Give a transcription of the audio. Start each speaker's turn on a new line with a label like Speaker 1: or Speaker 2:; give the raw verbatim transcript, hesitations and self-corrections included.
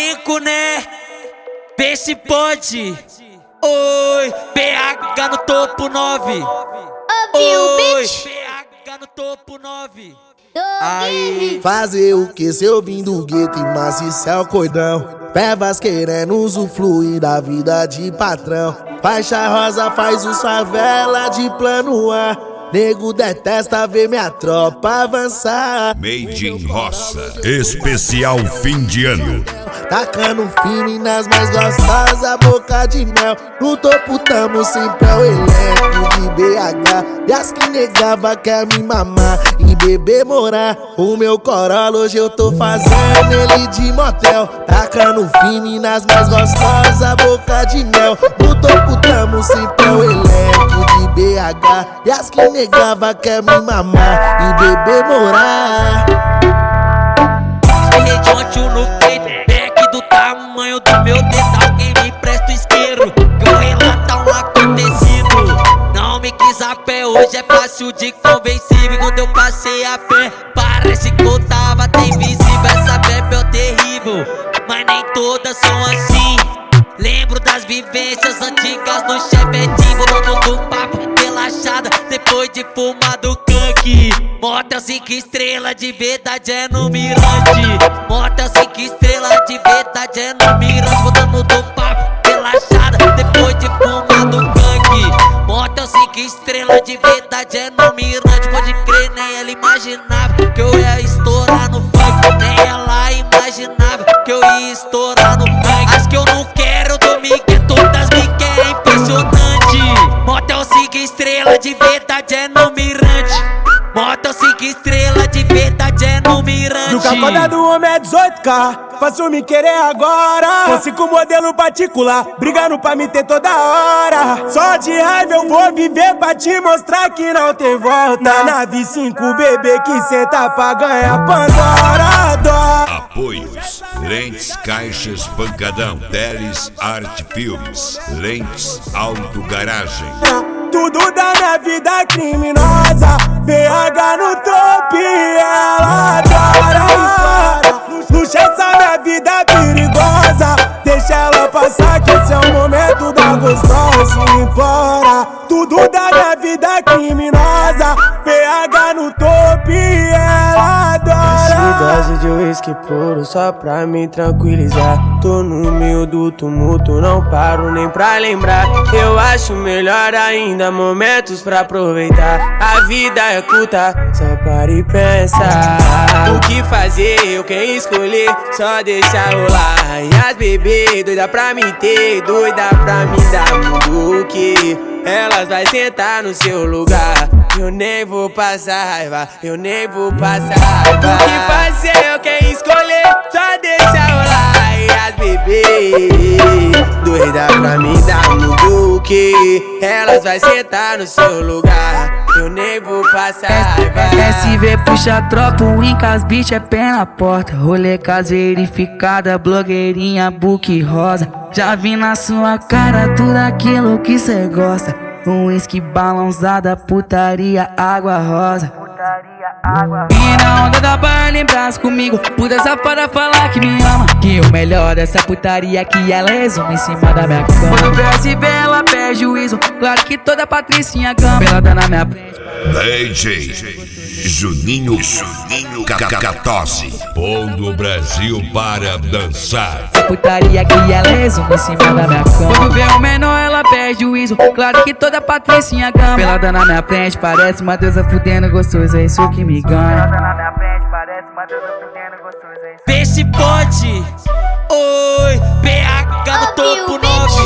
Speaker 1: cinco, né? Vê se pode. Oi, B H no topo nove.
Speaker 2: Ouviu, bitch?
Speaker 1: B H no topo nove.
Speaker 2: Aí.
Speaker 3: Fazer o que se eu vim do gueto e maciçar o cordão. Pevas querendo usufruir da vida de patrão. Faixa rosa faz os favela de plano A. Nego detesta ver minha tropa avançar.
Speaker 4: Made in Roça, especial fim de ano.
Speaker 3: Tacando fino nas mais gostosas, boca de mel. No topo tamo sempre é o elenco de B H. E as que negava quer me mamar e beber morar. O meu Corolla hoje eu tô fazendo ele de motel. Tacando fino nas mais gostosas, boca de mel. No topo tamo sempre é o elenco de B H. E as que negava quer me mamar e beber morar.
Speaker 1: Rede no peito, back do tamanho do meu dedo. Alguém me presta o isqueiro, que eu relatar um acontecido. Não me quis a pé, hoje é fácil de convencer. Quando eu passei a pé, parece que eu tava até invisível. Essa bebe é terrível, mas nem todas são assim. Lembro das vivências antigas no chevetinho, dono do papo, relaxada, depois de fumar do canque. Motel cinco estrelas, de verdade é no mirante. Motel cinco estrelas, de verdade é no mirante. Voltando do papo, relaxada, depois de fumar do canque. Motel cinco estrelas, de verdade é no mirante. Pode crer, nem ela imaginava que eu ia estourar no funk. Nem ela imaginava que eu ia estourar no funk. Acho que eu não quero dormir, que todas me querem, impressionante. Motel cinco estrelas, de verdade é no mirante. Motel cinco estrelas, de verdade é no mirante.
Speaker 5: E o cacoda do homem é dezoito K, faço me querer agora. Com cinco modelo particular, brigando pra me ter toda hora. Só de raiva eu vou viver pra te mostrar que não tem volta. Na nave cinco, bebê que senta pra ganhar Pandora. Dó.
Speaker 4: Apoios: Lentes, Caixas, Pancadão, Teles, Arte Filmes, Lentes, Auto Garagem.
Speaker 5: Tudo da minha vida criminosa, B H no topo e ela adora. Luxa essa minha vida perigosa, deixa ela passar que esse é o momento da gostosa ir embora. Tudo da minha vida criminosa, B H no topo e ela adora. Dose de uísque puro só pra me tranquilizar. Tô no meio do tumulto, não paro nem pra lembrar. Eu acho melhor ainda momentos pra aproveitar. A vida é curta, só para e pensar. O que fazer, eu quem escolher, só deixar rolar. E as bebês, doida pra me ter, doida pra me dar mundo que elas vai sentar no seu lugar. Eu nem vou passar raiva, eu nem vou passar raiva. O que fazer, eu quem escolher, só deixar rolar. E as bebês, doida pra me dar mundo que elas vai sentar no seu lugar. Eu nem vou passar raiva.
Speaker 6: S V puxa tropa, o Incas bicho é pé na porta. Rolê casa verificada, blogueirinha, book rosa. Já vi na sua cara tudo aquilo que cê gosta. Um uísque balãozada, putaria, água rosa. E na onda da barra lembras comigo, puta safada falar que me ama. Que o melhor dessa putaria é que ela resume em cima da minha cama. Quando vê S V ela perde juízo, claro que toda patricinha gama. Ela dá na minha frente.
Speaker 4: D J Juninho, Juninho Catose, pondo o Brasil para dançar.
Speaker 6: Essa putaria que ela resume em cima da minha cama. Quando vê o menor ela perde juízo, claro que toda patricinha gama. Pelada na minha frente, parece uma deusa fudendo gostoso, é isso que me ganha. Pelada na minha frente, parece uma deusa fudendo gostoso, é isso.
Speaker 1: Vê se pode. Oi, B H no topo nove.